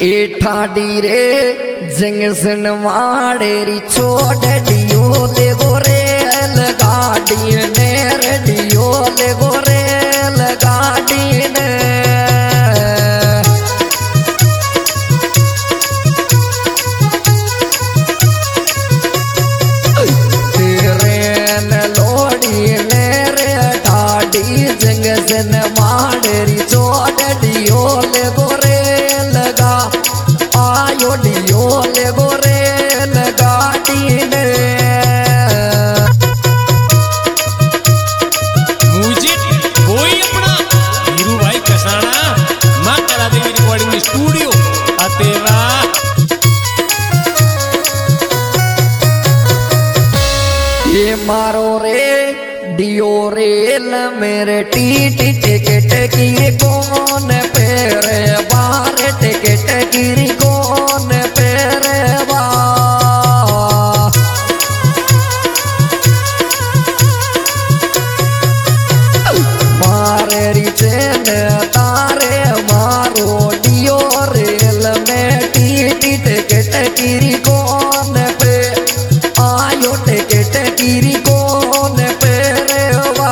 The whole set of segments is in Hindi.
ए ठाडी रे जंगसन माड़ेरी छोड़ दियो ले गोरे गाड़ी ने रेडियो ले गोरे गाड़ी ने तेरे लोड़ी ने रे ठाडी जंगसन माड़ेरी छोड़ दियो ले गोरे डियो ले गोरे गाड़ी ने मुझे कोई अपना हीरू भाई कसाना मां करा देवी रिकॉर्डिंग स्टूडियो अतेरा ये मारो रे डियो रेल मेरे टीटी टिकट की कौन पेरे बार टिकट की कौन पेरे बा मारे रिचेन तारे मारो डियो रेल में टीटी टिकट की कौन पे आयो टिकट की कौन पेरे बा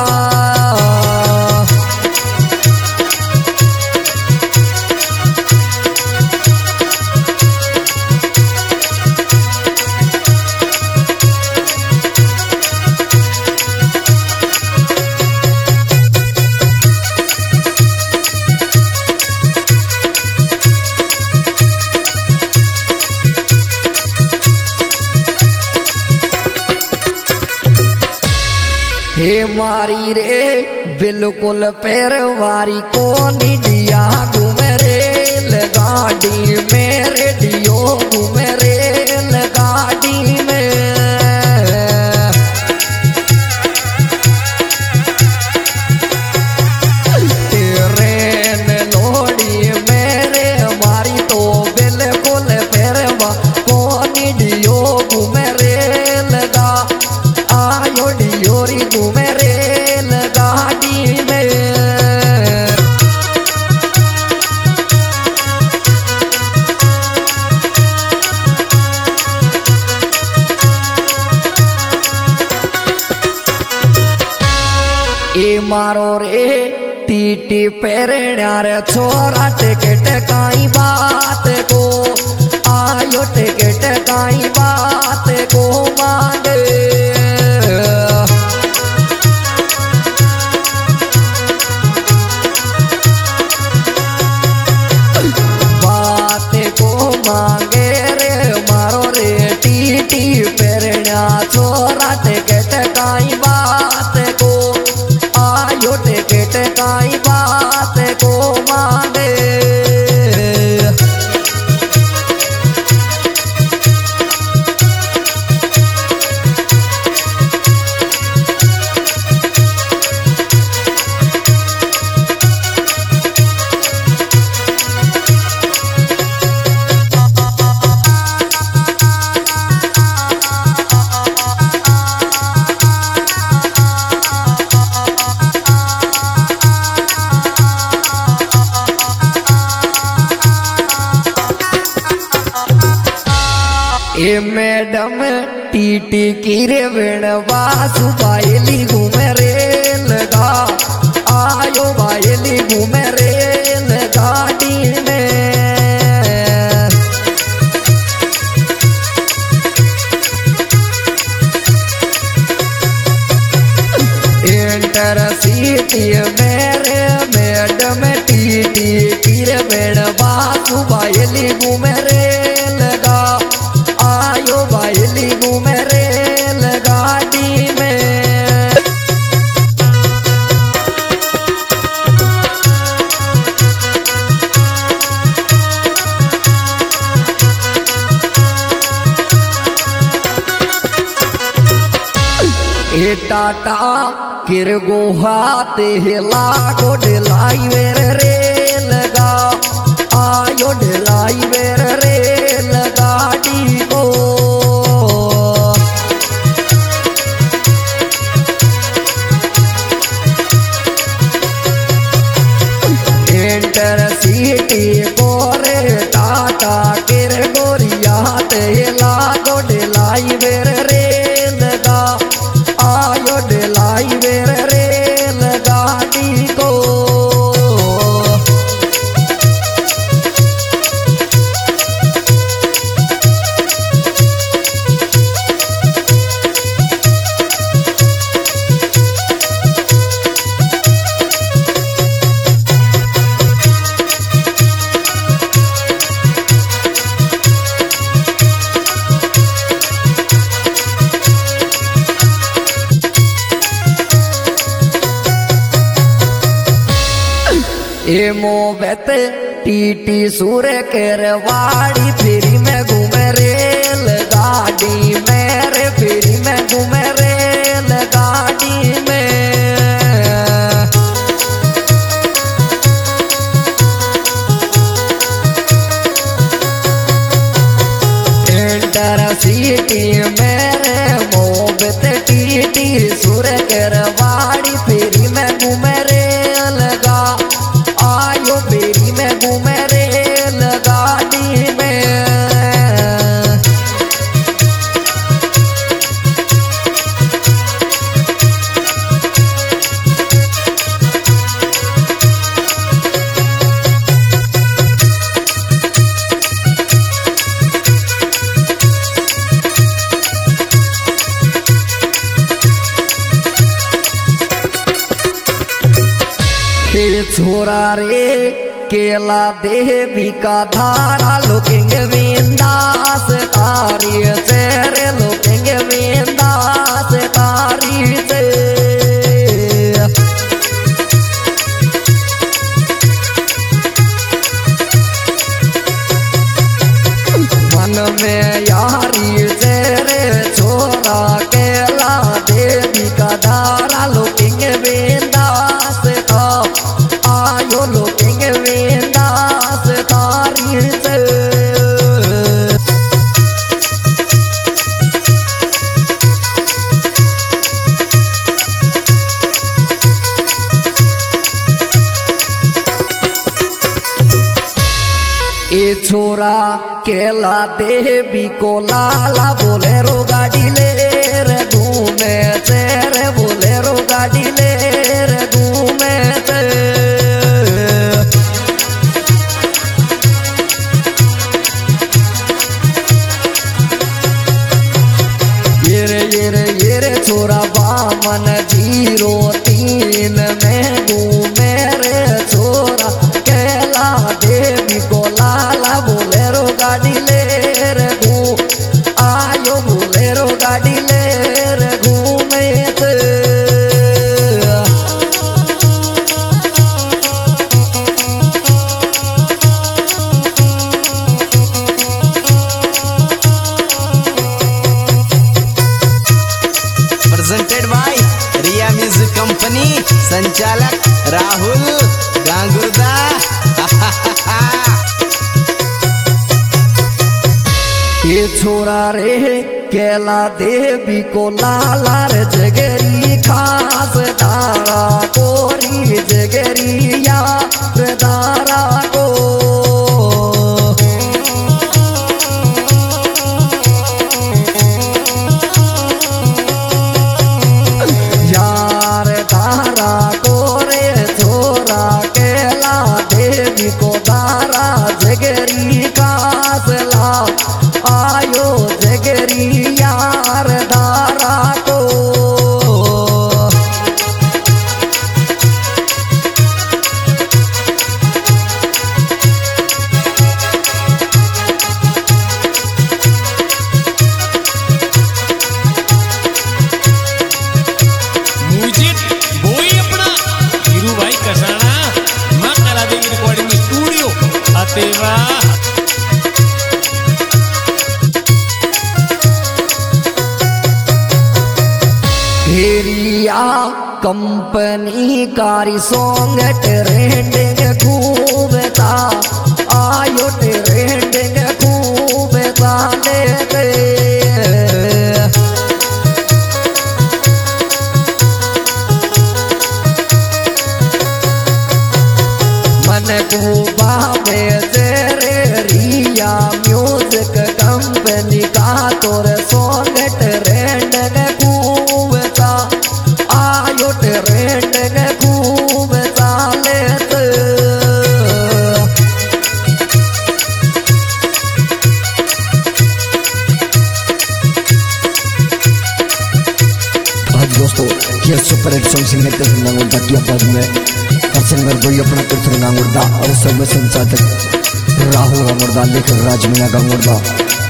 हे मारी रे बिल्कुल पैरवारी को दिया घूमे रेल गाड़ी में रेडियो घूमे रेल गाड़ी में ट्रेन लोड़ी मेरे मारी तो बिल्कुल पैरवा को दियो घूमे रेल गा आयो डियोरी घूमे रेल गाड़ी में ए मारो रे टीटी पेरण्या रे छोरा टिकट काई बात को आयो टिकट काई बात को मांगे मांगे रे मारो रे टीटी पेरण्या छोरा टिकट काई बात को आयो टिकट काई बात को मांगे ए मैडम टीटी की रे वेणवा सुबायली घूमे रेल गा आयो बायली घूमे रेल गाड़ी में इंटरसिटी मेरे मैडम टीटी की रे वेणवा सुबायली घूमे रेल गा आयो बायली घूमे रेल गाड़ी में ए टाटा किरगो हाथे हिला को ढलाई मेरे रेल गा आयो ढलाई मेरे रेल गाड़ी को इंटरसिटी को रे टाटा ये मोहब्बत टीटी सूर करवाड़ी फिरी में घूमे रेल गाड़ी में रे फिरी में घूमे रेल गाड़ी में इंटरसिटी मेरे मोहब्बत टीटी सूर करवाड़ी फिरी में घूमे रेल गा आयो फेरी में घूमे रेल गाड़ी में छोरा रे केला देवी का धारा लोकेंगे विंदास तारी चेहरे लोकेंगे विंदास तारी से मन में यारी चेहरे छोरा केला देवी का धारा लोकेंगे विंदास आयो लोकेंगे विंदास तारी से ए छोरा केला देवी को लाला बोलेरो गाड़ी ले रे घूमे तेरे बोलेरो गाड़ी ले रे घूमे ये रे छोरा बामन 03 में घूमे रे छोरा केला देवी को लाला बोलेरो गाड़ी ले रे आयो बोलेरो गाड़ी ले रे घूमे presented by Riya music company संचालक राहुल गांगुर्दा ये छोरा रे केला देवी को लाला रे जगरी खास दारा कोरी जगरी यार दारा को यार दारा को रे छोरा केला देवी को दारा जगरी खास ला आयो जगरी यार दारा को म्यूजिक वही अपना हीरू भाई कसाना मां कला देवी रिकॉर्डिंग स्टूडियो अतेवा फेरिया कंपनी कारी सॉन्ग ट्रेंडिंग खूब था आयो ट्रेंडिंग खूब था लेते मन को बाबे तेरे रिया म्यूजिक कंपनी का तोर सॉन्ग ट्रेंडिंग खूब था आयो ट्रेंडिंग खूब था लेते दोस्तों ये सुपर हिट सॉन्ग सिंगर के नांगुर्दा की आवाज में और सिंगर वही अपना पुत्र नांगुर्दा और सब संचालक राहुल गांगुर्दा लेखक राजमीना गांगुर्दा